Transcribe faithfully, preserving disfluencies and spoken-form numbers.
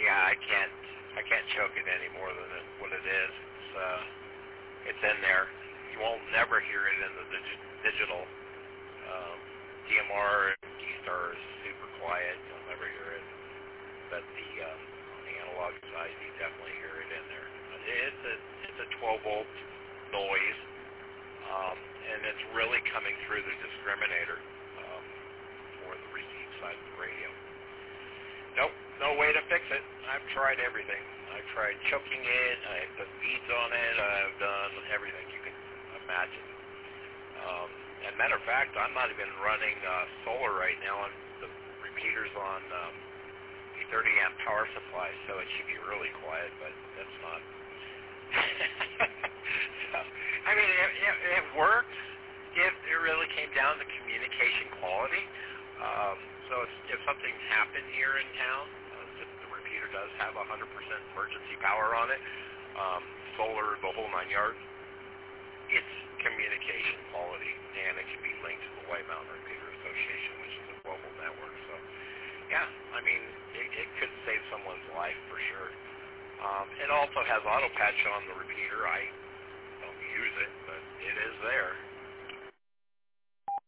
yeah, I can't, I can't choke it any more than it, what it is. It's, uh, it's in there. You won't never hear it in the dig- digital. Um, D M R and D-Star is super quiet. You'll never hear it. But the uh, on the analog side, you definitely hear it in there. It's a it's a twelve volt noise, um, and it's really coming through the discriminator um, for the receive side of the radio. Nope, no way to fix it. I've tried everything. I've tried choking it. I've put beads on it. I've done everything you can imagine. Um, and matter of fact, I'm not even running uh, solar right now, and the repeater's on um, a thirty amp power supply, so it should be really quiet, but that's not. So, I mean, it, it, it works if it really came down to communication quality. Um, so if, if something happened here in town, uh, the repeater does have one hundred percent emergency power on it, um, solar, the whole nine yards. It's communication quality, and it can be linked to the White Mountain Repeater Association, which is a global network. So, yeah, I mean, it, it could save someone's life for sure. Um, it also has auto patch on the repeater. I don't use it, but it is there.